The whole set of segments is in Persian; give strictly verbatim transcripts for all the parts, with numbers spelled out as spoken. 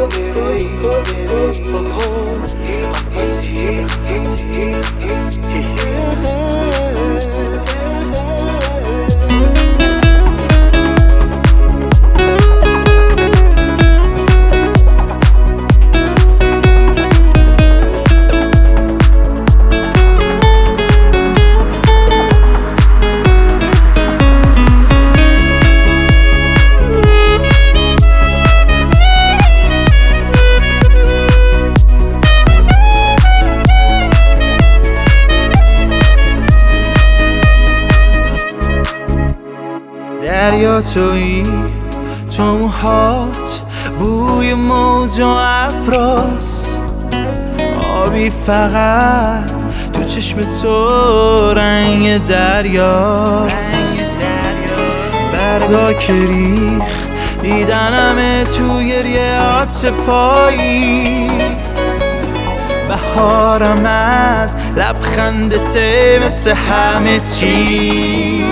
دریا تویی، تو موهات بوی موج و ابراست، آبی فقط تو چشم تو رنگ دریاست. برگا که ریخ دیدنمه تو گریهات پاییز، بهارم از لبخندته مثل همه چیز.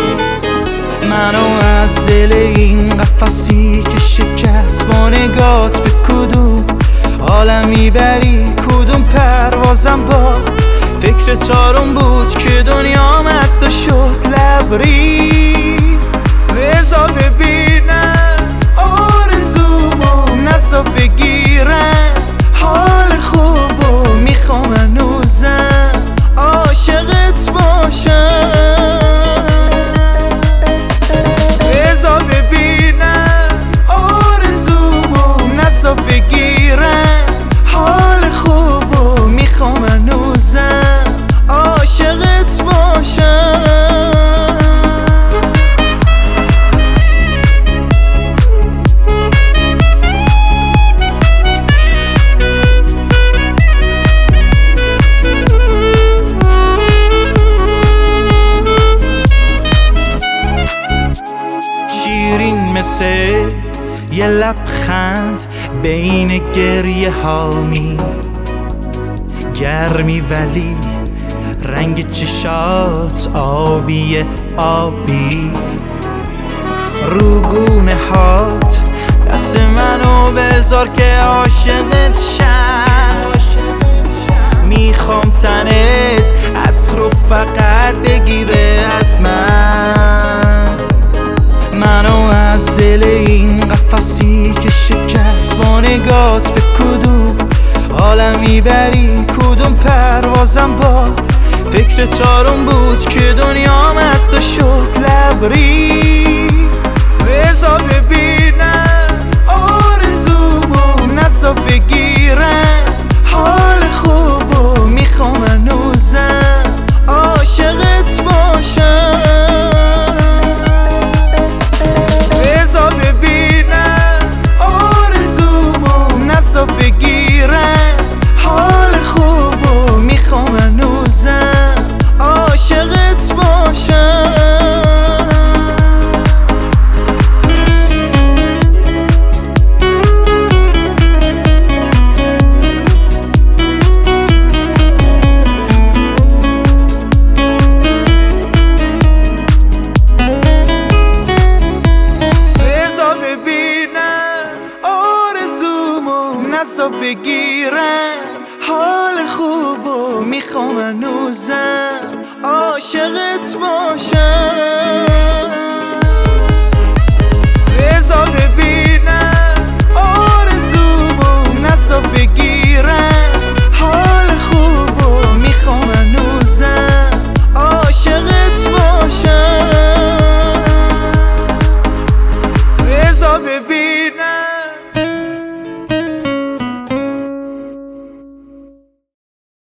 منو از دل این قفسی که شکست با نگات به کدوم عالم میبری، کدوم پروازم با فکر تارون بود که دنیام از تو شد لبریز. بذار ببینم آرزومو، نذار بگیرم حال خوبو، میخوام هنوزم عاشقت باشم. بگیرم حال خوبو، میخوام هنوزم عاشقت باشم. شیرین مثل یه لبخند بین گریه هامی، گرمی ولی رنگ چشات آبی آبی. روگونه هات دست منو بذار که عاشقت شم، میخوام تنت عطر رو فقط بگیره از من. منو از دل این قفسی که شکست با نگات به کدوم عالم میبری، کدوم پروازم با فکر تارون بود که دنیام از تو شد لبریز. بذار ببینم آرزومو، نذار بگیرم حال خوبو، میخوام هنوزم عاشقت باشم. بگیرم حال خوبو، میخوام هنوزم عاشقت باشم. بذار ببینم آرزومو، نذار بگیرم حال خوبو، میخوام هنوزم عاشقت باشم.